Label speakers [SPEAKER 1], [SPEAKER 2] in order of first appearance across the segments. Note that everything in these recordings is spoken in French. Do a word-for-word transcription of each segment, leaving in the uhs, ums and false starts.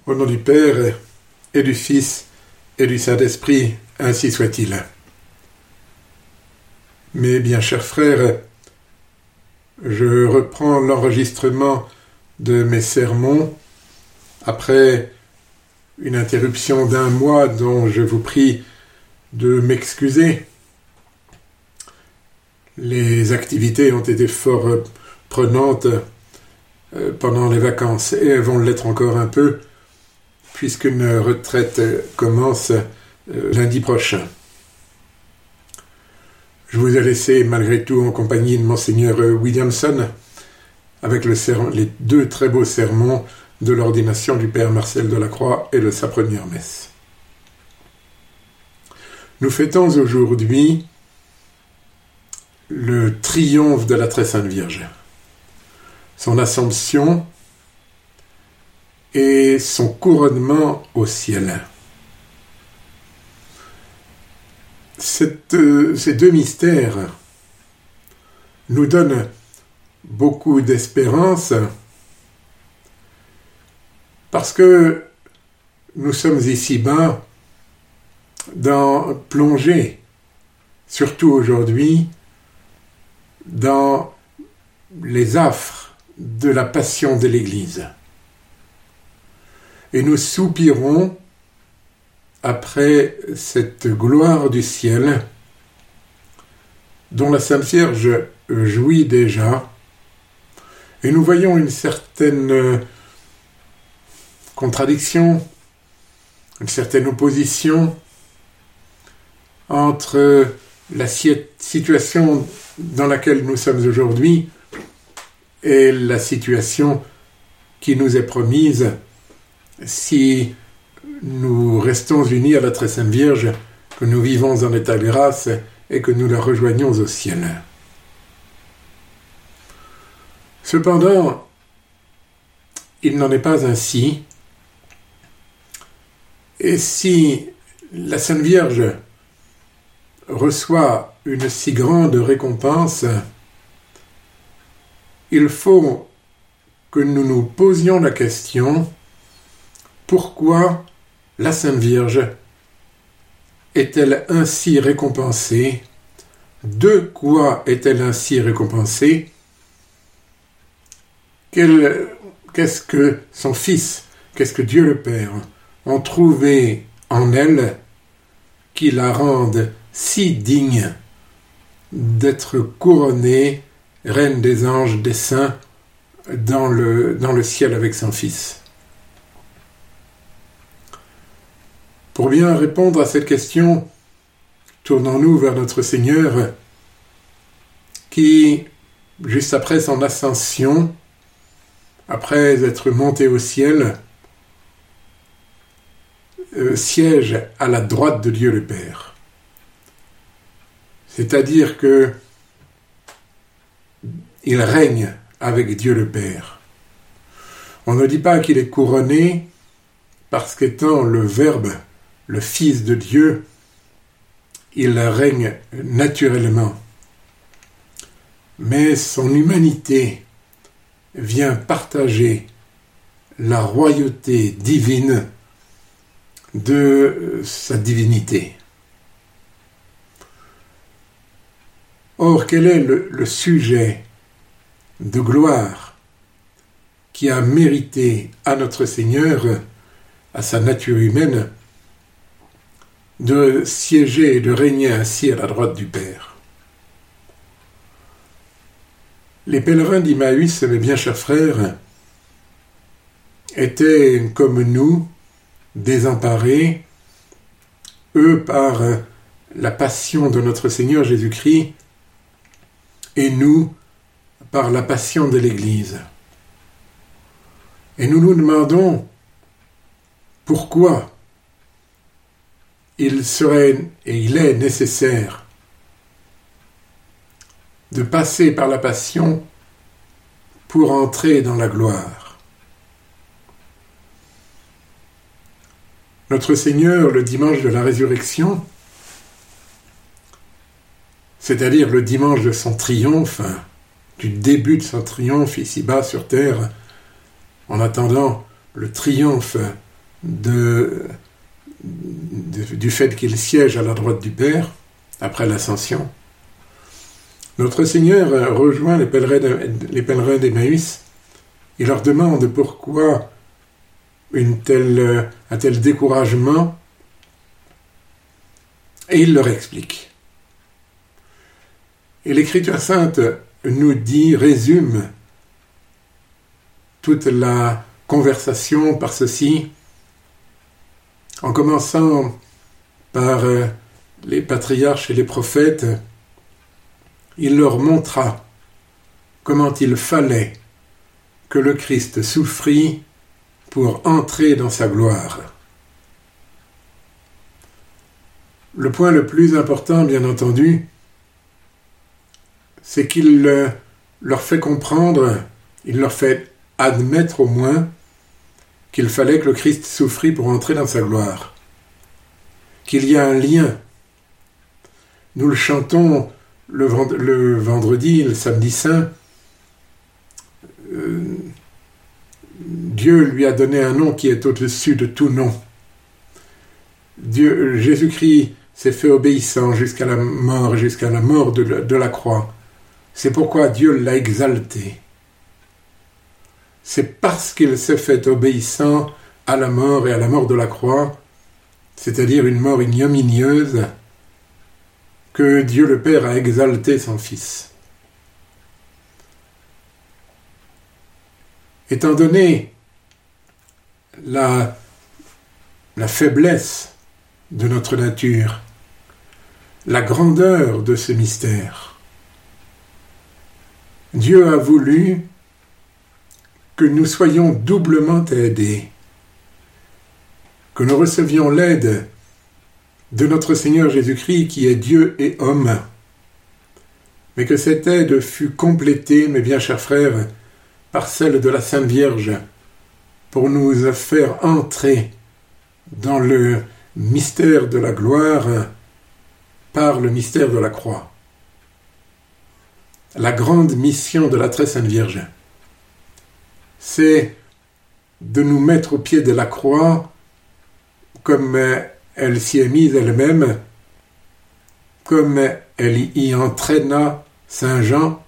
[SPEAKER 1] Au nom du Père et du Fils et du Saint-Esprit, ainsi soit-il. Mes bien chers frères, je reprends l'enregistrement de mes sermons après une interruption d'un mois dont je vous prie de m'excuser. Les activités ont été fort prenantes pendant les vacances et elles vont l'être encore un peu puisqu'une retraite commence lundi prochain. Je vous ai laissé malgré tout en compagnie de Monseigneur Williamson avec le ser- les deux très beaux sermons de l'ordination du Père Marcel Delacroix et de sa première messe. Nous fêtons aujourd'hui le triomphe de la Très Sainte Vierge, son assomption et son couronnement au ciel. Cette, euh, ces deux mystères nous donnent beaucoup d'espérance parce que nous sommes ici-bas dans, plongés, surtout aujourd'hui, dans les affres de la passion de l'Église. Et nous soupirons après cette gloire du ciel dont la Sainte Vierge jouit déjà, et nous voyons une certaine contradiction, une certaine opposition entre la situation dans laquelle nous sommes aujourd'hui et la situation qui nous est promise si nous restons unis à la Très Sainte Vierge, que nous vivons en état de grâce et que nous la rejoignons au ciel. Cependant, il n'en est pas ainsi. Et si la Sainte Vierge reçoit une si grande récompense, il faut que nous nous posions la question: pourquoi la Sainte Vierge est-elle ainsi récompensée? De quoi est-elle ainsi récompensée? Quel, qu'est-ce que son Fils, qu'est-ce que Dieu le Père ont trouvé en elle qui la rende si digne d'être couronnée reine des anges, des saints, dans le, dans le ciel avec son Fils? Pour bien répondre à cette question, tournons-nous vers notre Seigneur qui, juste après son ascension, après être monté au ciel, euh, siège à la droite de Dieu le Père. C'est-à-dire que il règne avec Dieu le Père. On ne dit pas qu'il est couronné parce qu'étant le Verbe, le Fils de Dieu, il règne naturellement. Mais son humanité vient partager la royauté divine de sa divinité. Or, quel est le, le sujet de gloire qui a mérité à notre Seigneur, à sa nature humaine, de siéger et de régner ainsi à la droite du Père? Les pèlerins d'Emmaüs, mes bien chers frères, étaient comme nous, désemparés, eux par la passion de notre Seigneur Jésus-Christ, et nous par la passion de l'Église. Et nous nous demandons pourquoi il serait et il est nécessaire de passer par la passion pour entrer dans la gloire. Notre Seigneur, le dimanche de la résurrection, c'est-à-dire le dimanche de son triomphe, du début de son triomphe ici-bas sur terre, en attendant le triomphe de, de, du fait qu'il siège à la droite du Père, après l'ascension, notre Seigneur rejoint les pèlerins, les pèlerins d'Emmaüs. Il leur demande pourquoi une telle, un tel découragement, et il leur explique. Et l'Écriture sainte nous dit, résume toute la conversation par ceci, en commençant par les patriarches et les prophètes. Il leur montra comment il fallait que le Christ souffrit pour entrer dans sa gloire. Le point le plus important, bien entendu, c'est qu'il leur fait comprendre, il leur fait admettre au moins qu'il fallait que le Christ souffrit pour entrer dans sa gloire, qu'il y a un lien. Nous le chantons le, vend- le vendredi, le samedi saint. Euh, Dieu lui a donné un nom qui est au-dessus de tout nom. Dieu, Jésus-Christ s'est fait obéissant jusqu'à la mort, jusqu'à la mort de la, de la croix. C'est pourquoi Dieu l'a exalté. C'est parce qu'il s'est fait obéissant à la mort et à la mort de la croix, c'est-à-dire une mort ignominieuse, que Dieu le Père a exalté son Fils. Étant donné la, la faiblesse de notre nature, la grandeur de ce mystère, Dieu a voulu que nous soyons doublement aidés, que nous recevions l'aide de notre Seigneur Jésus-Christ qui est Dieu et homme, mais que cette aide fût complétée, mes bien chers frères, par celle de la Sainte Vierge, pour nous faire entrer dans le mystère de la gloire par le mystère de la croix. La grande mission de la Très Sainte Vierge, c'est de nous mettre au pied de la croix comme elle s'y est mise elle-même, comme elle y entraîna Saint Jean.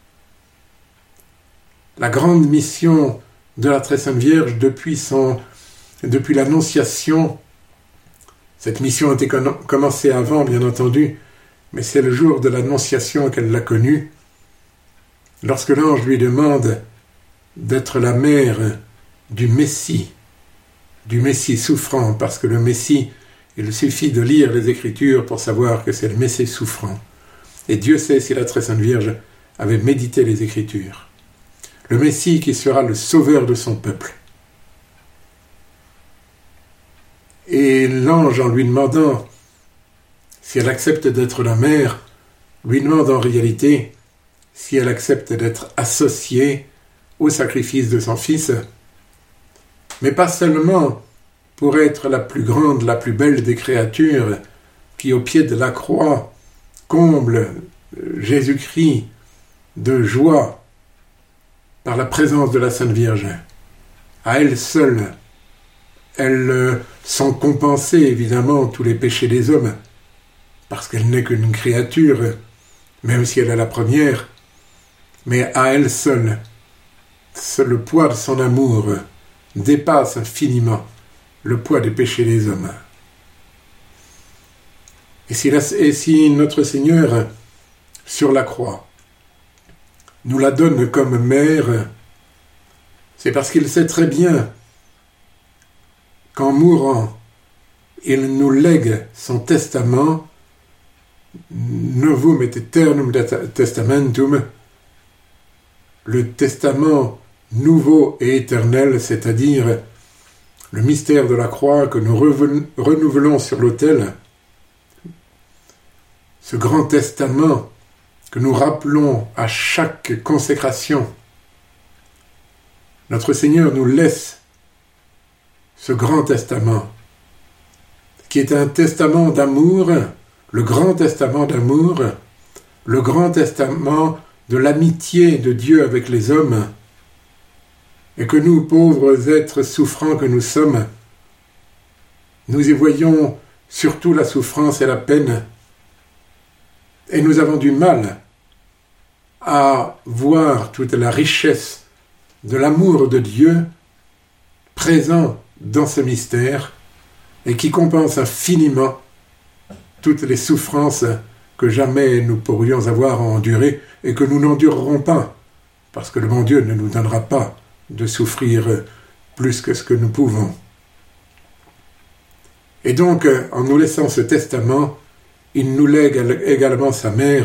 [SPEAKER 1] La grande mission de la Très Sainte Vierge depuis, son, depuis l'Annonciation, cette mission a été commencée avant, bien entendu, mais c'est le jour de l'Annonciation qu'elle l'a connue, lorsque l'ange lui demande d'être la mère du Messie, du Messie souffrant, parce que le Messie, il suffit de lire les Écritures pour savoir que c'est le Messie souffrant. Et Dieu sait si la Très Sainte Vierge avait médité les Écritures. Le Messie qui sera le sauveur de son peuple. Et l'ange, en lui demandant si elle accepte d'être la mère, lui demande en réalité si elle accepte d'être associée au sacrifice de son Fils, mais pas seulement pour être la plus grande, la plus belle des créatures qui, au pied de la croix, comble Jésus-Christ de joie par la présence de la Sainte Vierge. À elle seule, elles sont compensées, évidemment, tous les péchés des hommes, parce qu'elle n'est qu'une créature, même si elle est la première, mais à elle seule, le poids de son amour dépasse infiniment le poids des péchés des hommes. Et si, la, et si notre Seigneur, sur la croix, nous la donne comme mère, c'est parce qu'il sait très bien qu'en mourant, il nous lègue son testament, novum et aeternum testamentum, le testament nouveau et éternel, c'est-à-dire le mystère de la croix que nous renouvelons sur l'autel, ce grand testament que nous rappelons à chaque consécration. Notre Seigneur nous laisse ce grand testament, qui est un testament d'amour, le grand testament d'amour, le grand testament de l'amitié de Dieu avec les hommes, et que nous, pauvres êtres souffrants que nous sommes, Nous y voyons surtout la souffrance et la peine, et nous avons du mal à voir toute la richesse de l'amour de Dieu présent dans ce mystère et qui compense infiniment toutes les souffrances que jamais nous pourrions avoir à endurer et que nous n'endurerons pas, parce que le bon Dieu ne nous donnera pas de souffrir plus que ce que nous pouvons. Et donc, en nous laissant ce testament, il nous lègue également sa mère.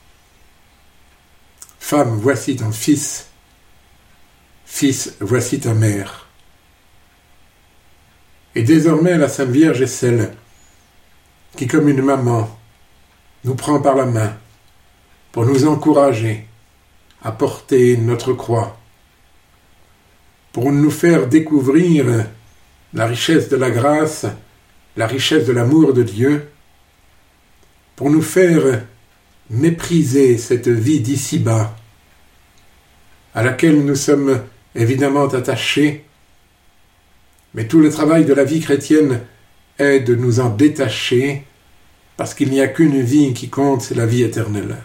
[SPEAKER 1] « Femme, voici ton fils. Fils, voici ta mère. » Et désormais, la Sainte Vierge est celle qui, comme une maman, nous prend par la main pour nous encourager à porter notre croix, pour nous faire découvrir la richesse de la grâce, la richesse de l'amour de Dieu, pour nous faire mépriser cette vie d'ici-bas, à laquelle nous sommes évidemment attachés, mais tout le travail de la vie chrétienne est de nous en détacher, parce qu'il n'y a qu'une vie qui compte, c'est la vie éternelle.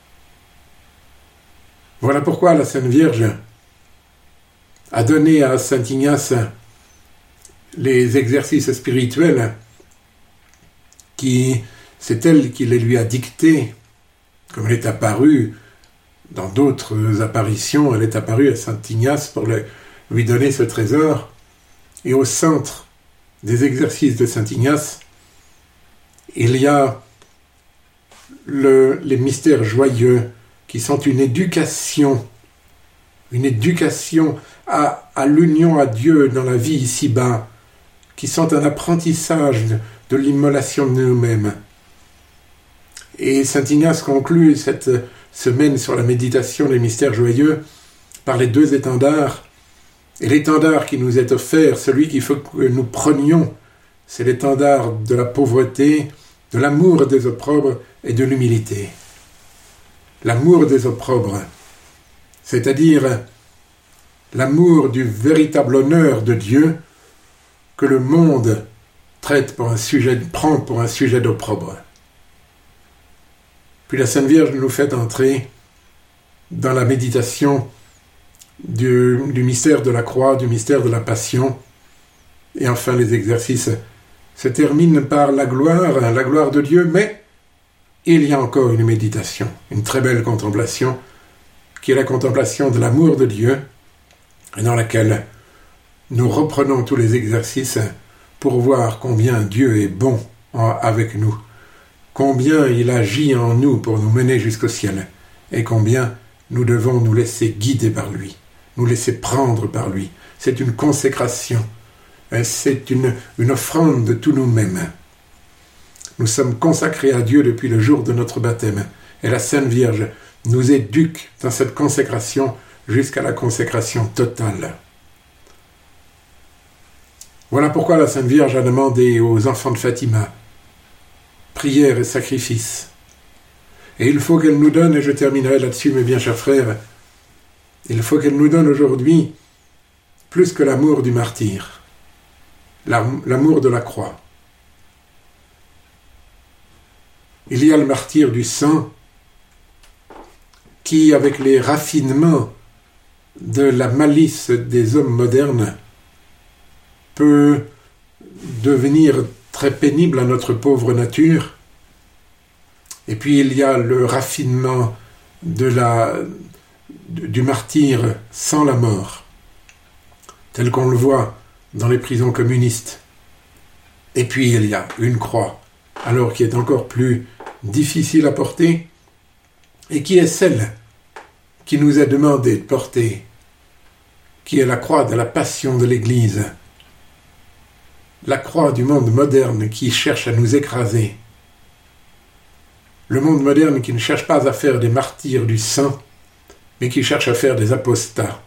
[SPEAKER 1] Voilà pourquoi la Sainte Vierge a donné à saint Ignace les exercices spirituels qui, c'est elle qui les lui a dictés, comme elle est apparue dans d'autres apparitions, elle est apparue à saint Ignace pour le, lui donner ce trésor, et au centre des exercices de saint Ignace, il y a le, les mystères joyeux qui sont une éducation, une éducation à, à l'union à Dieu dans la vie ici-bas, qui sont un apprentissage de, de l'immolation de nous-mêmes. Et saint Ignace conclut cette semaine sur la méditation des mystères joyeux par les deux étendards. Et l'étendard qui nous est offert, celui qu'il faut que nous prenions, c'est l'étendard de la pauvreté, de l'amour des opprobres et de l'humilité. L'amour des opprobres, c'est-à-dire l'amour du véritable honneur de Dieu que le monde traite pour un sujet, prend pour un sujet d'opprobre. Puis la Sainte Vierge nous fait entrer dans la méditation du, du mystère de la croix, du mystère de la passion, et enfin les exercices se terminent par la gloire, la gloire de Dieu, mais il y a encore une méditation, une très belle contemplation, qui est la contemplation de l'amour de Dieu, et dans laquelle nous reprenons tous les exercices pour voir combien Dieu est bon avec nous, combien il agit en nous pour nous mener jusqu'au ciel, et combien nous devons nous laisser guider par lui, nous laisser prendre par lui. C'est une consécration, c'est une, une offrande de tout nous-mêmes. Nous sommes consacrés à Dieu depuis le jour de notre baptême, et la Sainte Vierge nous éduque dans cette consécration jusqu'à la consécration totale. Voilà pourquoi la Sainte Vierge a demandé aux enfants de Fatima prière et sacrifice. Et il faut qu'elle nous donne, et je terminerai là-dessus, mes bien chers frères, il faut qu'elle nous donne aujourd'hui plus que l'amour du martyr, l'amour de la croix. Il y a le martyr du sang qui, avec les raffinements de la malice des hommes modernes, peut devenir très pénible à notre pauvre nature. Et puis il y a le raffinement de la, du martyr sans la mort, tel qu'on le voit dans les prisons communistes. Et puis il y a une croix, alors qui est encore plus difficile à porter, et qui est celle qui nous est demandée de porter, qui est la croix de la passion de l'Église, la croix du monde moderne qui cherche à nous écraser, le monde moderne qui ne cherche pas à faire des martyrs du sang, mais qui cherche à faire des apostats.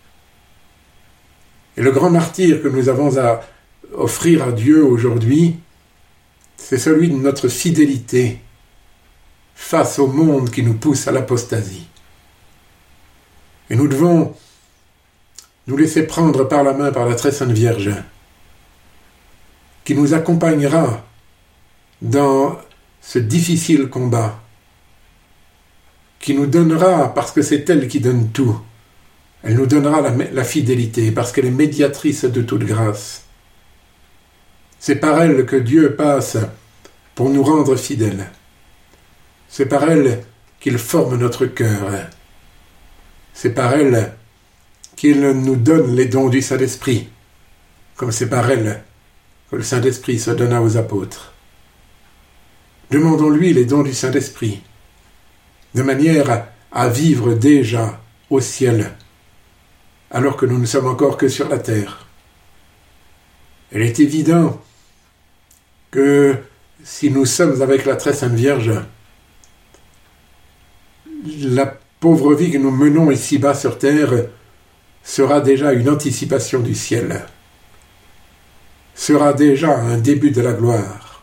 [SPEAKER 1] Et le grand martyr que nous avons à offrir à Dieu aujourd'hui, c'est celui de notre fidélité face au monde qui nous pousse à l'apostasie. Et nous devons nous laisser prendre par la main par la très sainte Vierge qui nous accompagnera dans ce difficile combat, qui nous donnera, parce que c'est elle qui donne tout, elle nous donnera la, la fidélité, parce qu'elle est médiatrice de toute grâce. C'est par elle que Dieu passe pour nous rendre fidèles. C'est par elle qu'il forme notre cœur. C'est par elle qu'il nous donne les dons du Saint-Esprit, comme c'est par elle que le Saint-Esprit se donna aux apôtres. Demandons-lui les dons du Saint-Esprit, de manière à vivre déjà au ciel, alors que nous ne sommes encore que sur la terre. Il est évident que si nous sommes avec la très sainte Vierge, la pauvre vie que nous menons ici-bas sur terre sera déjà une anticipation du ciel, sera déjà un début de la gloire.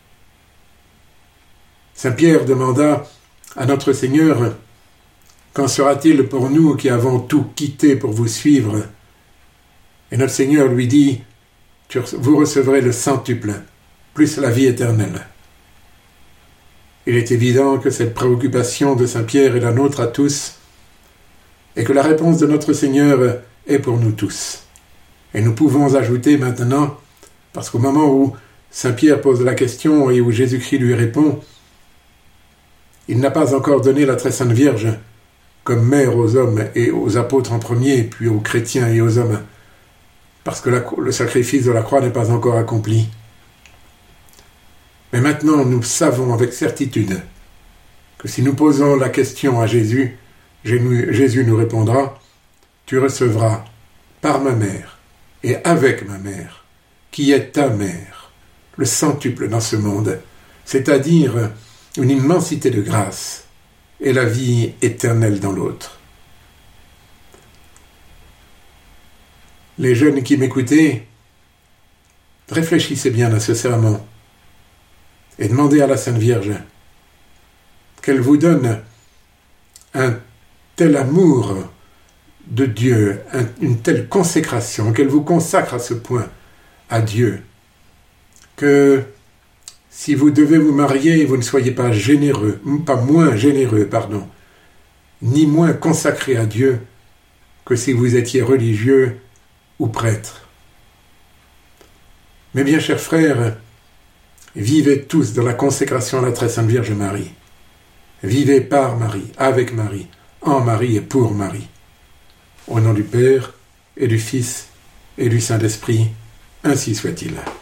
[SPEAKER 1] Saint Pierre demanda à notre Seigneur, « Qu'en sera-t-il pour nous qui avons tout quitté pour vous suivre ?» Et notre Seigneur lui dit, « Vous recevrez le centuple, plus la vie éternelle. » Il est évident que cette préoccupation de Saint Pierre est la nôtre à tous, et que la réponse de notre Seigneur est pour nous tous. Et nous pouvons ajouter maintenant, parce qu'au moment où Saint Pierre pose la question et où Jésus-Christ lui répond, il n'a pas encore donné la très sainte Vierge comme mère aux hommes et aux apôtres en premier, puis aux chrétiens et aux hommes, parce que la, le sacrifice de la croix n'est pas encore accompli. Mais maintenant, nous savons avec certitude que si nous posons la question à Jésus, Jésus nous répondra, « Tu recevras par ma mère et avec ma mère, qui est ta mère, le centuple dans ce monde, c'est-à-dire une immensité de grâce et la vie éternelle dans l'autre. » Les jeunes qui m'écoutaient, réfléchissez bien à ce sermon et demandez à la Sainte Vierge qu'elle vous donne un tel amour de Dieu, un, une telle consécration, qu'elle vous consacre à ce point à Dieu, que si vous devez vous marier, vous ne soyez pas généreux, pas moins généreux, pardon, ni moins consacré à Dieu que si vous étiez religieux ou prêtre. Mes bien chers frères, vivez tous dans la consécration à la très sainte Vierge Marie. Vivez par Marie, avec Marie, en Marie et pour Marie. Au nom du Père, et du Fils, et du Saint-Esprit, ainsi soit-il.